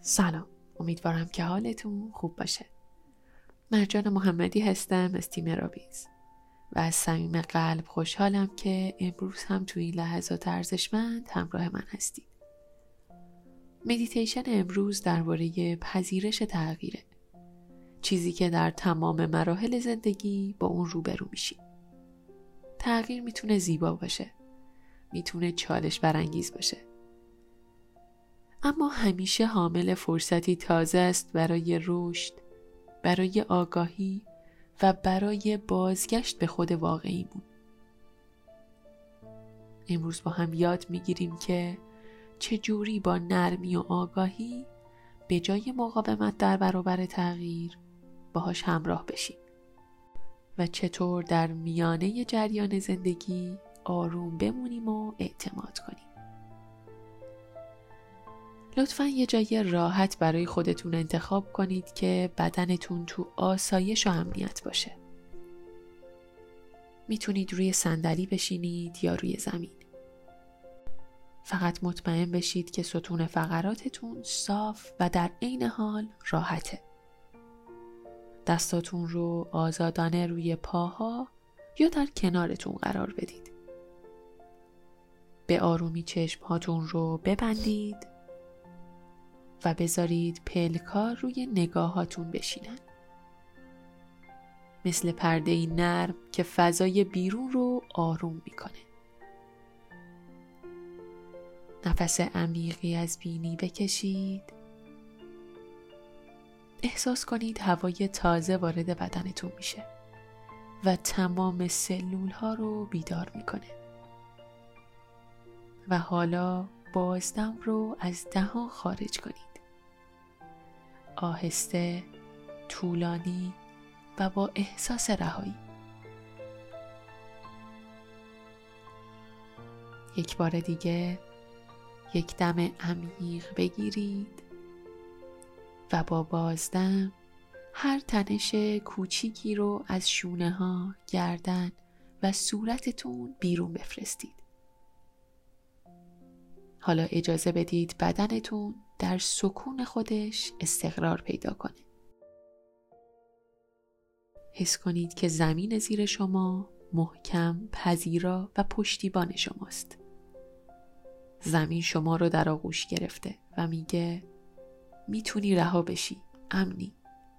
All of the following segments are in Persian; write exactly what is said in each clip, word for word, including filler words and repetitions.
سلام، امیدوارم که حالتون خوب باشه. مرجان محمدی هستم از تیم رابیز و از صمیم قلب خوشحالم که امروز هم توی این لحظات ارزشمند همراه من هستید. مدیتیشن امروز درباره پذیرش تغییره، چیزی که در تمام مراحل زندگی با اون روبرو میشی. تغییر میتونه زیبا باشه، میتونه چالش برانگیز باشه، اما همیشه حامل فرصتی تازه است برای رشد، برای آگاهی و برای بازگشت به خود واقعیمون. امروز با هم یاد میگیریم که چجوری با نرمی و آگاهی به جای مقاومت در برابر تغییر باهاش همراه بشیم و چطور در میانه جریان زندگی آروم بمونیم و اعتماد کنیم. لطفاً یه جای راحت برای خودتون انتخاب کنید که بدنتون تو آسایش و امنیت باشه. میتونید روی صندلی بشینید یا روی زمین. فقط مطمئن بشید که ستون فقراتتون صاف و در عین حال راحته. دستاتون رو آزادانه روی پاها یا در کنارتون قرار بدید. به آرومی چشمهاتون رو ببندید و بذارید پلک‌ها روی نگاهاتون بشینن. مثل پرده‌ای نرم که فضای بیرون رو آروم میکنه. نفس عمیقی از بینی بکشید. احساس کنید هوای تازه وارد بدنتون میشه و تمام سلول‌ها رو بیدار میکنه. و حالا بازدم رو از دهان خارج کنید. آهسته، طولانی و با احساس رهایی. یک بار دیگه یک دم عمیق بگیرید و با بازدم هر تنش کوچیکی رو از شونه ها، گردن و صورتتون بیرون بفرستید. حالا اجازه بدید بدنتون در سکون خودش استقرار پیدا کنه. حس کنید که زمین زیر شما محکم، پذیرا و پشتیبان شماست. زمین شما رو در آغوش گرفته و میگه میتونی رها بشی، امنی.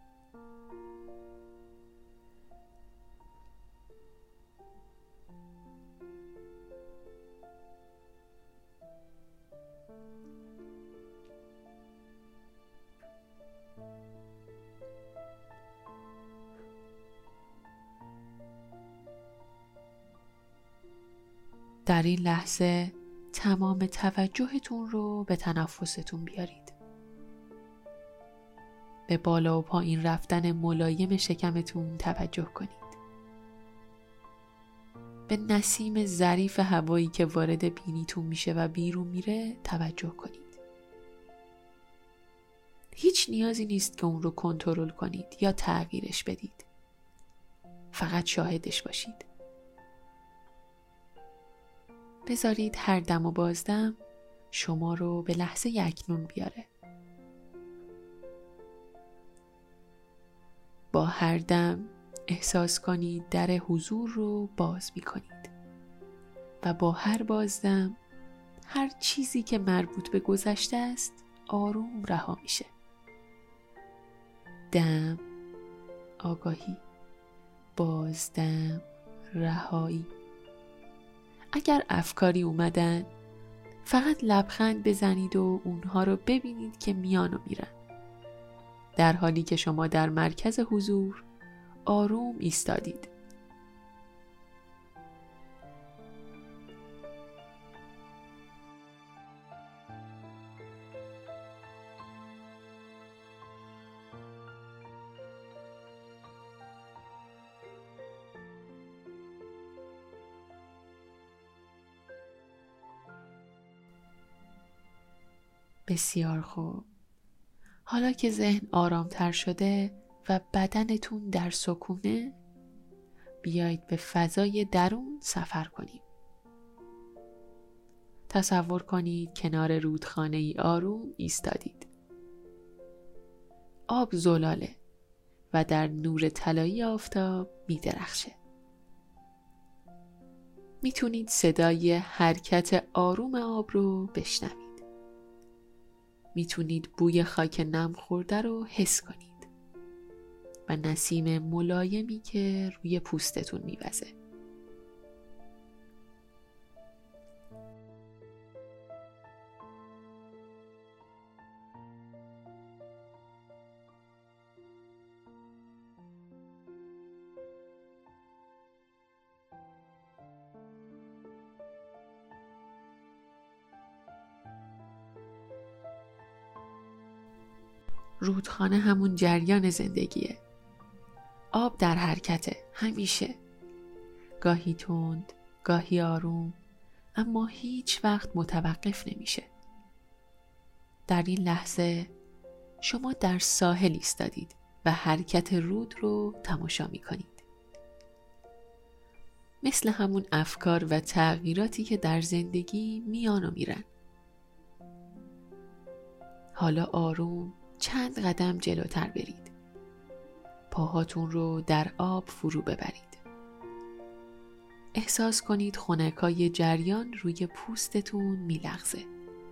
در این لحظه تمام توجهتون رو به تنفستون بیارید. به بالا و پایین رفتن ملایم شکمتون توجه کنید. به نسیم ظریف هوایی که وارد بینیتون میشه و بیرون میره توجه کنید. هیچ نیازی نیست که اون رو کنترل کنید یا تغییرش بدید. فقط شاهدش باشید. بذارید هر دم و بازدم شما رو به لحظه اکنون بیاره. با هر دم احساس کنید در حضور رو باز می کنید و با هر بازدم هر چیزی که مربوط به گذشته است آروم رها میشه. دم، آگاهی، بازدم، رهایی. اگر افکاری اومدن فقط لبخند بزنید و اونها رو ببینید که میان و میرن، در حالی که شما در مرکز حضور آروم ایستادید. بسیار خوب. حالا که ذهن آرامتر شده و بدنتون در سکونه، بیایید به فضای درون سفر کنیم. تصور کنید کنار رودخانه‌ای آروم ایستادید. آب زلاله و در نور طلایی آفتاب می درخشه. میتونید صدای حرکت آروم آب رو بشنوید. میتونید بوی خاک نم خورده رو حس کنید و نسیم ملایمی که روی پوستتون میوزه. رودخانه همون جریان زندگیه. آب در حرکته همیشه. گاهی تند، گاهی آروم، اما هیچ وقت متوقف نمیشه. در این لحظه شما در ساحل ایستادید و حرکت رود رو تماشا میکنید. مثل همون افکار و تغییراتی که در زندگی میان و میرن. حالا آروم چند قدم جلوتر برید. پاهاتون رو در آب فرو ببرید. احساس کنید خنکای جریان روی پوستتون میلغزه.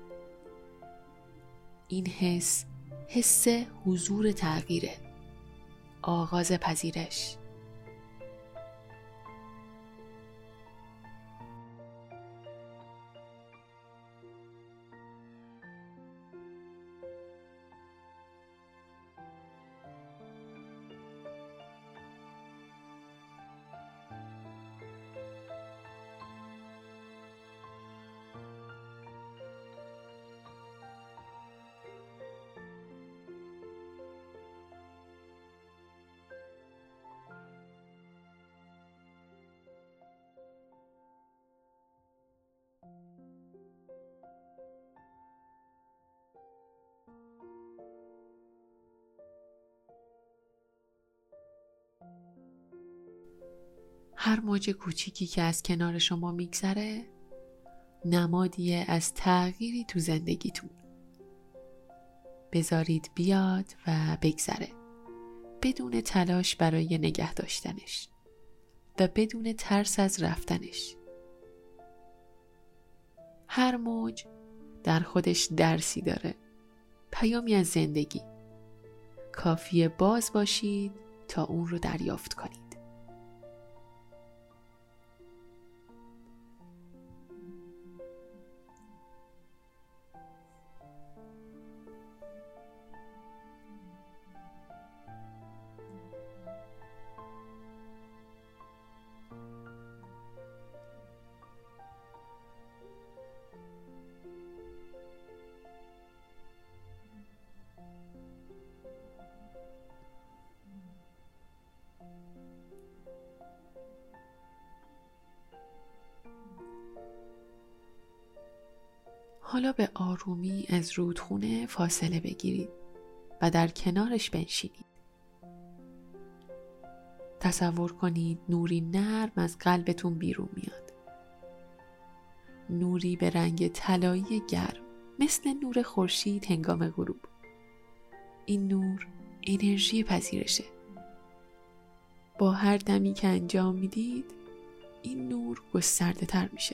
این حس، حس حضور تغییره. آغاز پذیرش. هر موج کوچیکی که از کنار شما میگذره نمادیه از تغییری تو زندگیتون. بذارید بیاد و بگذره بدون تلاش برای نگه داشتنش و بدون ترس از رفتنش. هر موج در خودش درسی داره، پیامی از زندگی. کافیه باز باشید تا اون رو دریافت کنید. حالا به آرومی از رودخونه فاصله بگیرید و در کنارش بنشینید. تصور کنید نوری نرم از قلبتون بیرون میاد. نوری به رنگ طلایی گرم مثل نور خورشید هنگام غروب. این نور انرژی پذیرشه. با هر دمی که انجام میدید این نور گسترده تر میشه.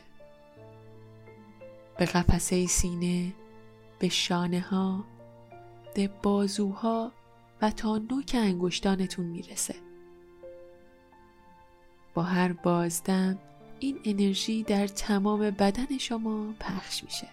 به قفسه سینه، به شانه ها، به بازوها و تا نوک انگشتانتون میرسه. با هر بازدم این انرژی در تمام بدن شما پخش میشه.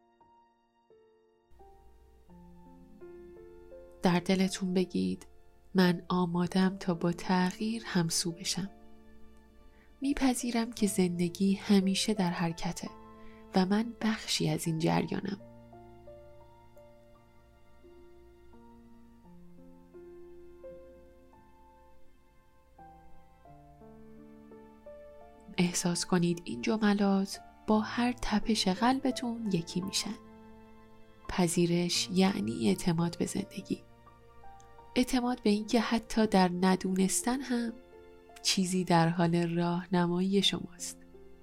در دلتون بگید من آمادم تا با تغییر همسو بشم. میپذیرم که زندگی همیشه در حرکته و من بخشی از این جریانم. احساس کنید این جملات با هر تپش قلبتون یکی میشن. پذیرش یعنی اعتماد به زندگی. اعتماد به اینکه حتی در ندونستن هم چیزی در حال راهنمایی شماست.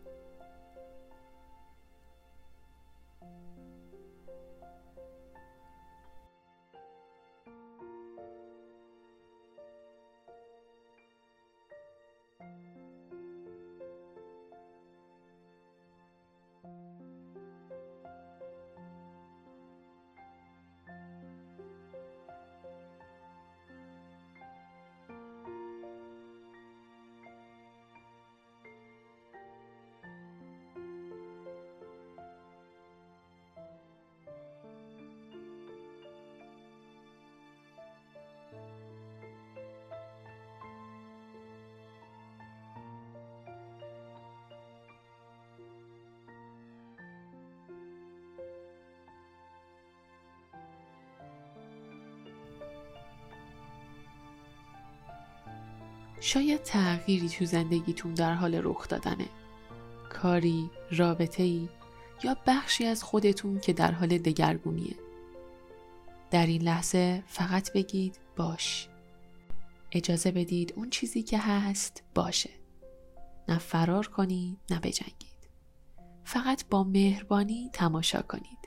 شاید تغییری تو زندگیتون در حال رخ دادنه. کاری، رابطه‌ای یا بخشی از خودتون که در حال دگرگونیه. در این لحظه فقط بگید باش. اجازه بدید اون چیزی که هست باشه. نه فرار کنید، نه بجنگید. فقط با مهربانی تماشا کنید.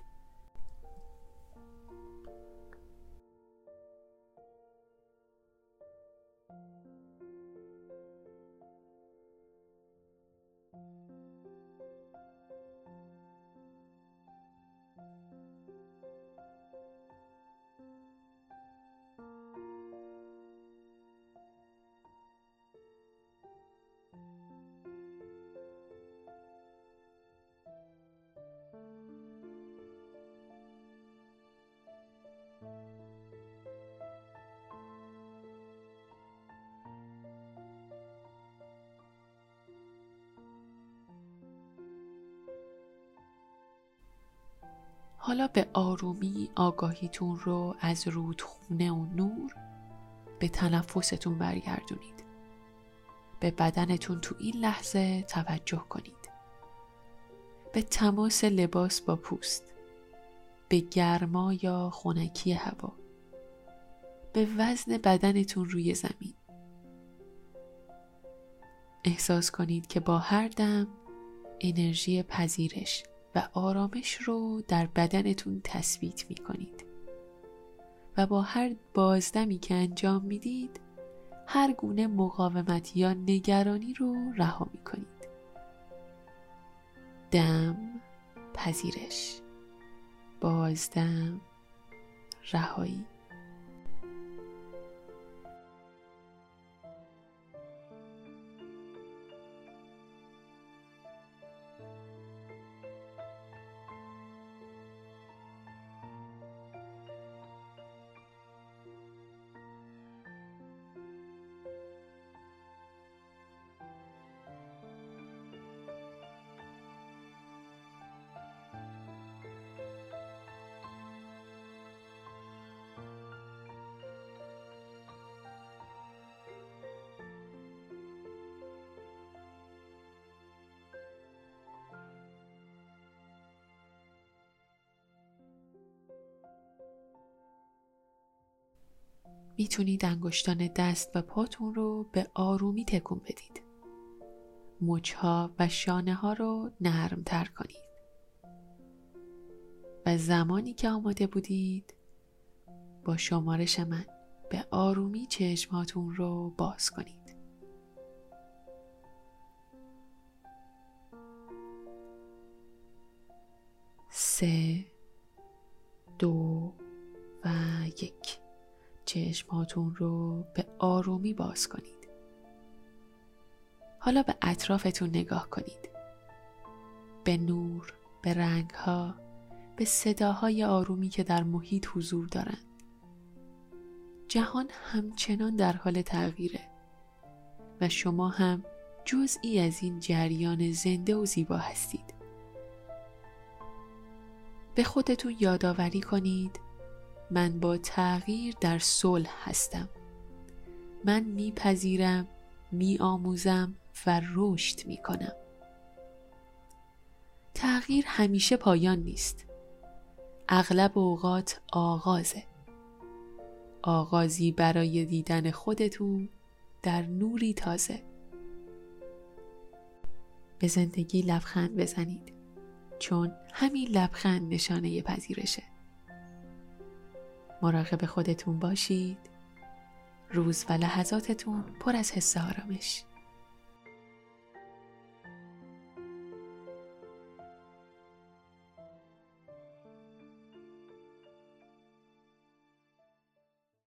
حالا به آرومی آگاهیتون رو از رودخونه و نور به تنفستون برگردونید. به بدنتون تو این لحظه توجه کنید. به تماس لباس با پوست، به گرما یا خنکی هوا، به وزن بدنتون روی زمین. احساس کنید که با هر دم انرژی پذیرش و آرامش رو در بدنتون تثبیت می کنید و با هر بازدمی که انجام میدید هر گونه مقاومت یا نگرانی رو رها می کنید. دم، پذیرش، بازدم، رهایی. میتونید انگشتان دست و پاتون رو به آرومی تکون بدید. مچها و شانه ها رو نرم تر کنید. و زمانی که آماده بودید با شمارش من به آرومی چشماتون رو باز کنید. سه، دو و یک. چشماتون رو به آرومی باز کنید. حالا به اطرافتون نگاه کنید. به نور، به رنگها، به صداهای آرومی که در محیط حضور دارند. جهان همچنان در حال تغییره و شما هم جزئی از این جریان زنده و زیبا هستید. به خودتون یادآوری کنید من با تغییر در صلح هستم. من میپذیرم، میآموزم و رشد میکنم. تغییر همیشه پایان نیست. اغلب اوقات آغازه. آغازی برای دیدن خودتون در نوری تازه. به زندگی لبخند بزنید، چون همین لبخند نشانه پذیرشه. مراقب خودتون باشید. روز و لحظاتتون پر از حس آرامش.